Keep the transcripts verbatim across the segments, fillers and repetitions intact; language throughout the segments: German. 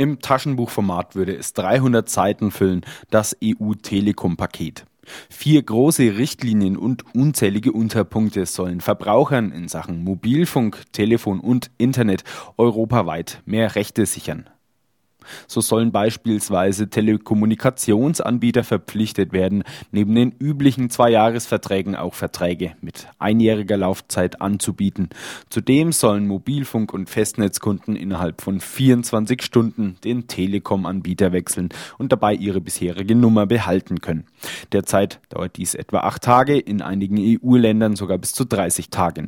Im Taschenbuchformat würde es dreihundert Seiten füllen, das E U-Telekom-Paket. Vier große Richtlinien und unzählige Unterpunkte sollen Verbrauchern in Sachen Mobilfunk, Telefon und Internet europaweit mehr Rechte sichern. So sollen beispielsweise Telekommunikationsanbieter verpflichtet werden, neben den üblichen Zweijahresverträgen auch Verträge mit einjähriger Laufzeit anzubieten. Zudem sollen Mobilfunk- und Festnetzkunden innerhalb von vierundzwanzig Stunden den Telekom-Anbieter wechseln und dabei ihre bisherige Nummer behalten können. Derzeit dauert dies etwa acht Tage, in einigen E U-Ländern sogar bis zu dreißig Tagen.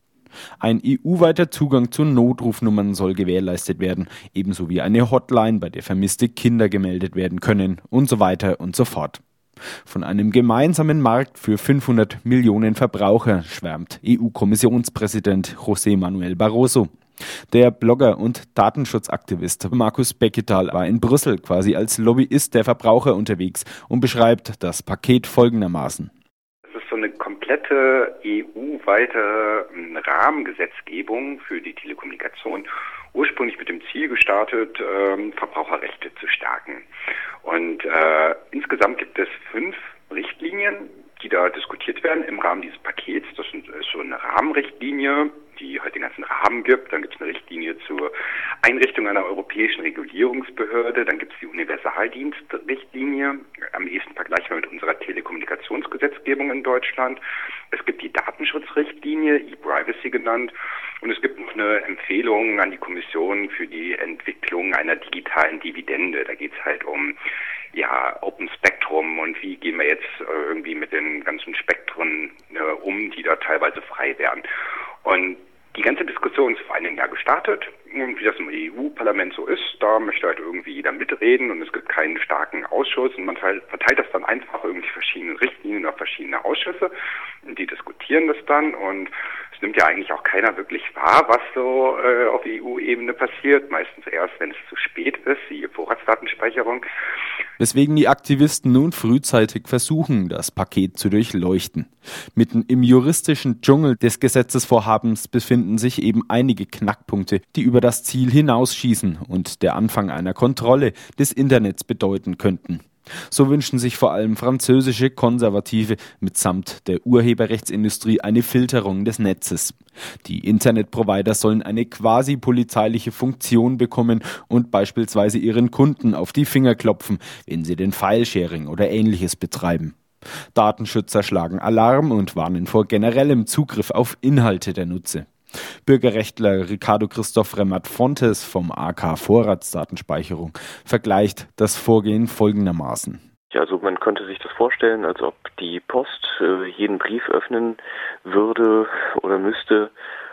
Ein E U-weiter Zugang zu Notrufnummern soll gewährleistet werden, ebenso wie eine Hotline, bei der vermisste Kinder gemeldet werden können und so weiter und so fort. Von einem gemeinsamen Markt für fünfhundert Millionen Verbraucher schwärmt E U-Kommissionspräsident José Manuel Barroso. Der Blogger und Datenschutzaktivist Markus Becketal war in Brüssel quasi als Lobbyist der Verbraucher unterwegs und beschreibt das Paket folgendermaßen. So eine komplette E U-weite Rahmengesetzgebung für die Telekommunikation, ursprünglich mit dem Ziel gestartet, ähm, Verbraucherrechte zu stärken. Und äh, insgesamt gibt es fünf Richtlinien, die da diskutiert werden im Rahmen dieses Pakets. Das ist so eine Rahmenrichtlinie, die halt den ganzen Rahmen gibt. Dann gibt es eine Richtlinie zur Einrichtung einer europäischen Regulierungsbehörde. Dann gibt es die Universaldienstrichtlinie, am ehesten vergleichbar mit unserer Telekommunikationsgesetzgebung in Deutschland. Es gibt die Datenschutzrichtlinie, E-Privacy genannt. Und es gibt noch eine Empfehlung an die Kommission für die Entwicklung einer digitalen Dividende. Da geht es halt um ja, Open Spectrum und wie gehen wir jetzt äh, irgendwie mit den ganzen Spektren äh, um, die da teilweise frei werden. Und die ganze Diskussion ist vor einem Jahr gestartet. Und wie das im E U-Parlament so ist, da möchte halt irgendwie jeder mitreden und es gibt keinen starken Ausschuss und man verteilt das dann einfach irgendwie verschiedene Richtlinien auf verschiedene Ausschüsse und die diskutieren das dann und es nimmt ja eigentlich auch keiner wirklich wahr, was so äh, auf E U-Ebene passiert. Meistens erst, wenn es zu spät ist, die Vorratsdatenspeicherung. Weswegen die Aktivisten nun frühzeitig versuchen, das Paket zu durchleuchten. Mitten im juristischen Dschungel des Gesetzesvorhabens befinden sich eben einige Knackpunkte, die über das Ziel hinausschießen und der Anfang einer Kontrolle des Internets bedeuten könnten. So wünschen sich vor allem französische Konservative mitsamt der Urheberrechtsindustrie eine Filterung des Netzes. Die Internetprovider sollen eine quasi polizeiliche Funktion bekommen und beispielsweise ihren Kunden auf die Finger klopfen, wenn sie den Filesharing oder Ähnliches betreiben. Datenschützer schlagen Alarm und warnen vor generellem Zugriff auf Inhalte der Nutzer. Bürgerrechtler Ricardo Christoph Remat-Fontes vom A K Vorratsdatenspeicherung vergleicht das Vorgehen folgendermaßen. Ja, also man könnte sich das vorstellen, als ob die Post äh, jeden Brief öffnen würde oder müsste,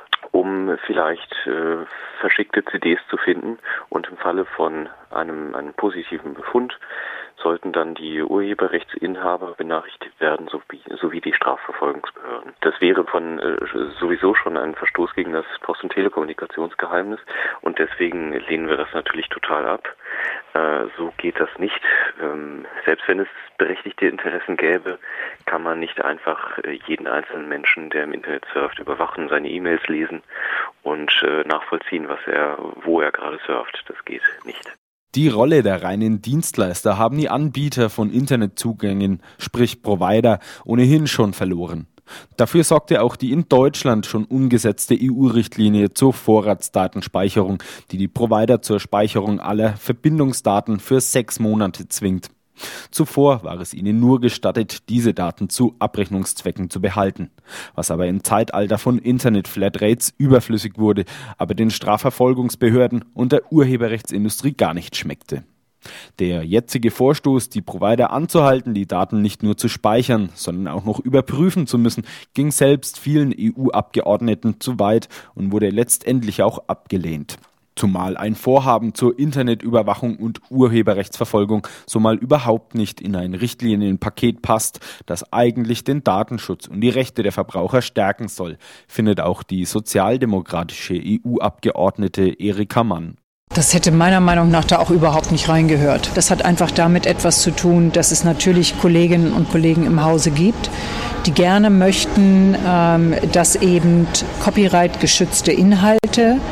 um vielleicht äh, verschickte C Ds zu finden und im Falle von einem, einem positiven Befund sollten dann die Urheberrechtsinhaber benachrichtigt werden, sowie, sowie die Strafverfolgungsbehörden. Das wäre von äh, sowieso schon ein Verstoß gegen das Post- und Telekommunikationsgeheimnis und deswegen lehnen wir das natürlich total ab. Äh, so geht das nicht. Ähm, selbst wenn es berechtigte Interessen gäbe, kann man nicht einfach äh, jeden einzelnen Menschen, der im Internet surft, überwachen, seine E-Mails lesen und äh, nachvollziehen, was er, wo er gerade surft. Das geht nicht. Die Rolle der reinen Dienstleister haben die Anbieter von Internetzugängen, sprich Provider, ohnehin schon verloren. Dafür sorgte auch die in Deutschland schon umgesetzte E U-Richtlinie zur Vorratsdatenspeicherung, die die Provider zur Speicherung aller Verbindungsdaten für sechs Monate zwingt. Zuvor war es ihnen nur gestattet, diese Daten zu Abrechnungszwecken zu behalten, was aber im Zeitalter von Internet-Flatrates überflüssig wurde, aber den Strafverfolgungsbehörden und der Urheberrechtsindustrie gar nicht schmeckte. Der jetzige Vorstoß, die Provider anzuhalten, die Daten nicht nur zu speichern, sondern auch noch überprüfen zu müssen, ging selbst vielen E U-Abgeordneten zu weit und wurde letztendlich auch abgelehnt. Zumal ein Vorhaben zur Internetüberwachung und Urheberrechtsverfolgung so mal überhaupt nicht in ein Richtlinienpaket passt, das eigentlich den Datenschutz und die Rechte der Verbraucher stärken soll, findet auch die sozialdemokratische E U-Abgeordnete Erika Mann. Das hätte meiner Meinung nach da auch überhaupt nicht reingehört. Das hat einfach damit etwas zu tun, dass es natürlich Kolleginnen und Kollegen im Hause gibt, die gerne möchten, ähm, dass eben copyright-geschützte Inhalte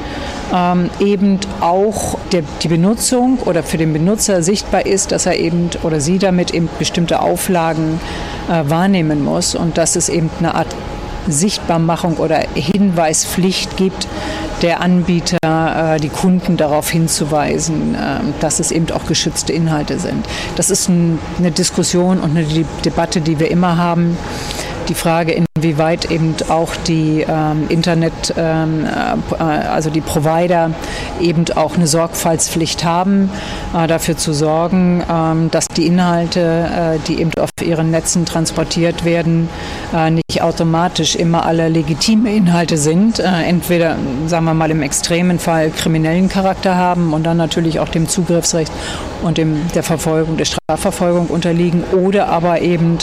ähm, eben auch der, die Benutzung oder für den Benutzer sichtbar ist, dass er eben oder sie damit eben bestimmte Auflagen äh, wahrnehmen muss und dass es eben eine Art Sichtbarmachung oder Hinweispflicht gibt, der Anbieter, äh, die Kunden darauf hinzuweisen, äh, dass es eben auch geschützte Inhalte sind. Das ist ein, eine Diskussion und eine De- Debatte, die wir immer haben. Die Frage, inwieweit eben auch die ähm, Internet, ähm, äh, also die Provider eben auch eine Sorgfaltspflicht haben, äh, dafür zu sorgen, ähm, dass die Inhalte, äh, die eben auf ihren Netzen transportiert werden, äh, nicht automatisch immer alle legitime Inhalte sind. Äh, entweder, sagen wir mal, im extremen Fall kriminellen Charakter haben und dann natürlich auch dem Zugriffsrecht und dem, der Verfolgung, der Strafverfolgung unterliegen oder aber eben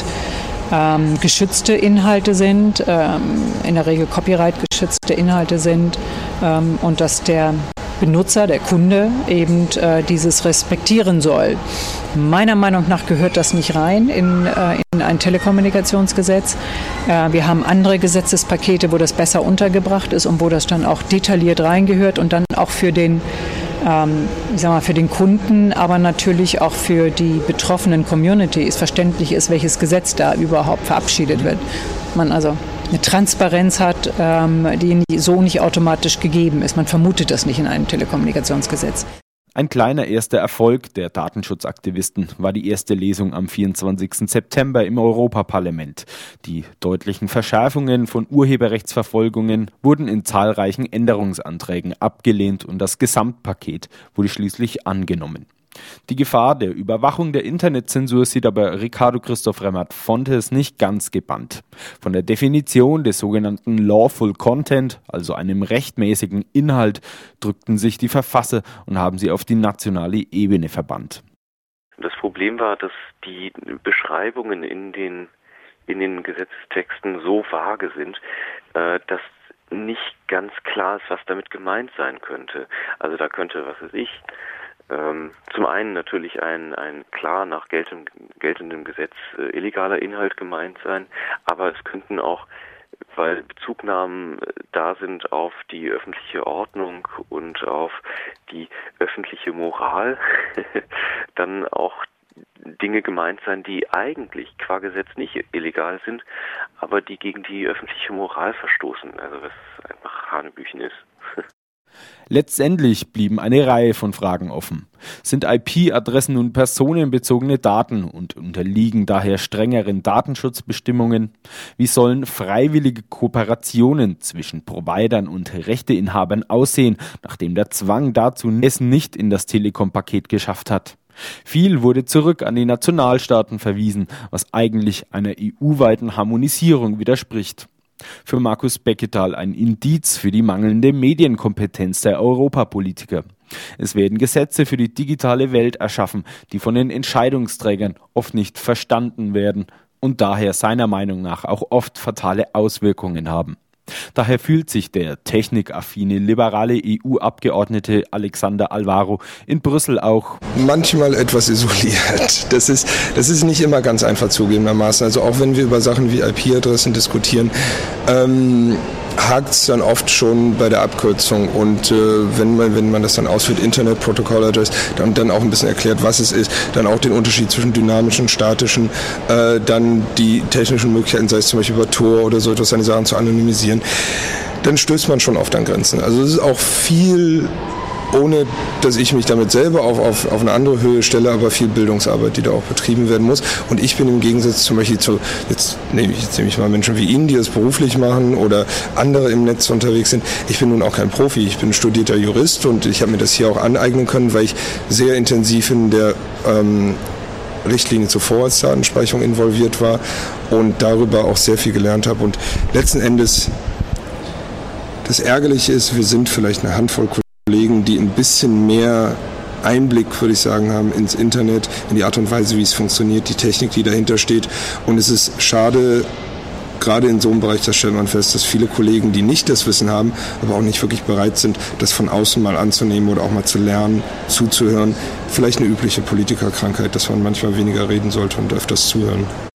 Ähm, geschützte Inhalte sind, ähm, in der Regel Copyright-geschützte Inhalte sind ähm, und dass der Benutzer, der Kunde eben äh, dieses respektieren soll. Meiner Meinung nach gehört das nicht rein in, äh, in ein Telekommunikationsgesetz. Äh, wir haben andere Gesetzespakete, wo das besser untergebracht ist und wo das dann auch detailliert reingehört und dann auch für den Ähm, ich sag mal, für den Kunden, aber natürlich auch für die betroffenen Communities verständlich ist, welches Gesetz da überhaupt verabschiedet wird. Man also eine Transparenz hat, ähm, die so nicht automatisch gegeben ist. Man vermutet das nicht in einem Telekommunikationsgesetz. Ein kleiner erster Erfolg der Datenschutzaktivisten war die erste Lesung am vierundzwanzigsten September im Europaparlament. Die deutlichen Verschärfungen von Urheberrechtsverfolgungen wurden in zahlreichen Änderungsanträgen abgelehnt und das Gesamtpaket wurde schließlich angenommen. Die Gefahr der Überwachung der Internetzensur sieht aber Ricardo Christoph Remmert-Fontes nicht ganz gebannt. Von der Definition des sogenannten Lawful Content, also einem rechtmäßigen Inhalt, drückten sich die Verfasser und haben sie auf die nationale Ebene verbannt. Das Problem war, dass die Beschreibungen in den, in den Gesetzestexten so vage sind, äh, dass nicht ganz klar ist, was damit gemeint sein könnte. Also da könnte, was weiß ich, Ähm, zum einen natürlich ein, ein klar nach geltendem, geltendem Gesetz äh, illegaler Inhalt gemeint sein, aber es könnten auch, weil Bezugnahmen äh, da sind auf die öffentliche Ordnung und auf die öffentliche Moral, dann auch Dinge gemeint sein, die eigentlich qua Gesetz nicht illegal sind, aber die gegen die öffentliche Moral verstoßen, also was einfach Hanebüchen ist. Letztendlich blieben eine Reihe von Fragen offen. Sind I P-Adressen nun personenbezogene Daten und unterliegen daher strengeren Datenschutzbestimmungen? Wie sollen freiwillige Kooperationen zwischen Providern und Rechteinhabern aussehen, nachdem der Zwang dazu es nicht in das Telekom-Paket geschafft hat? Viel wurde zurück an die Nationalstaaten verwiesen, was eigentlich einer E U-weiten Harmonisierung widerspricht. Für Markus Becketal ein Indiz für die mangelnde Medienkompetenz der Europapolitiker. Es werden Gesetze für die digitale Welt erschaffen, die von den Entscheidungsträgern oft nicht verstanden werden und daher seiner Meinung nach auch oft fatale Auswirkungen haben. Daher fühlt sich der technikaffine liberale E U-Abgeordnete Alexander Alvaro in Brüssel auch manchmal etwas isoliert. Das ist, das ist nicht immer ganz einfach zugegebenermaßen. Also auch wenn wir über Sachen wie I P-Adressen diskutieren, ähm, hakt es dann oft schon bei der Abkürzung und äh, wenn man wenn man das dann ausführt, Internet Protocol Address, dann, dann auch ein bisschen erklärt, was es ist, dann auch den Unterschied zwischen dynamischen, statischen, äh, dann die technischen Möglichkeiten, sei es zum Beispiel über Tor oder so etwas, seine Sachen zu anonymisieren, dann stößt man schon oft an Grenzen. Also es ist auch viel, ohne dass ich mich damit selber auf, auf, auf eine andere Höhe stelle, aber viel Bildungsarbeit, die da auch betrieben werden muss. Und ich bin im Gegensatz zum Beispiel zu, jetzt nehme ich, jetzt nehme ich mal Menschen wie Ihnen, die das beruflich machen oder andere im Netz unterwegs sind. Ich bin nun auch kein Profi, ich bin studierter Jurist und ich habe mir das hier auch aneignen können, weil ich sehr intensiv in der ähm, Richtlinie zur Vorratsdatenspeicherung involviert war und darüber auch sehr viel gelernt habe. Und letzten Endes, das Ärgerliche ist, wir sind vielleicht eine Handvoll Kollegen, die ein bisschen mehr Einblick, würde ich sagen, haben ins Internet, in die Art und Weise, wie es funktioniert, die Technik, die dahinter steht. Und es ist schade, gerade in so einem Bereich, das stellt man fest, dass viele Kollegen, die nicht das Wissen haben, aber auch nicht wirklich bereit sind, das von außen mal anzunehmen oder auch mal zu lernen, zuzuhören. Vielleicht eine übliche Politikerkrankheit, dass man manchmal weniger reden sollte und öfters zuhören.